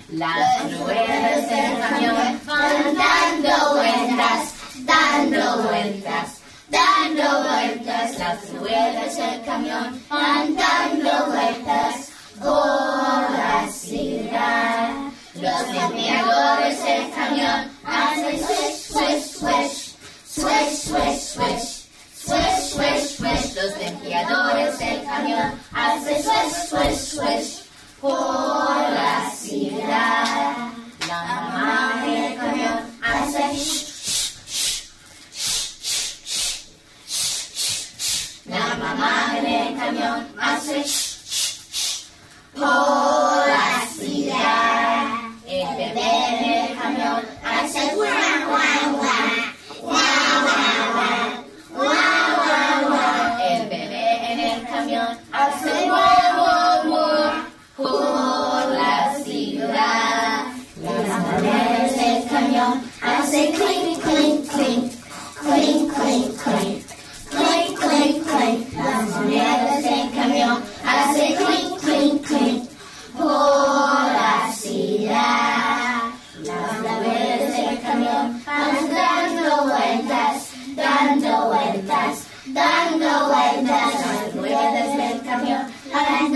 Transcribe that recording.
Las ruedas del camión van dando vueltas, dando vueltas, dando vueltas. Las ruedas del camión van dando vueltas por la ciudad. Los limpiadores del camión hacen swish, swish, swish, swish, swish, swish, swish, swish, swish. Los limpiadores del camión hacen swish, swish, swish por la ciudad. La mamá del camión hace shh, shh, shh, shh, shh. La mamá del camión hace shh, shh, shh por la ciudad. El bebé en el camión hace guau, guau, guau, guau, guau, guau, guau, guau. El bebé en el camión hace guau, guau, guau por la ciudad. Las maderas del camión hacen clink, clink, clink, clink, clink, clink, clink, clink, clink. Las maderas del camión hacen clink, clink, clink por la ciudad. Las maderas del camión van dando vueltas, dando vueltas, dando vueltas. Las ruedas del camión van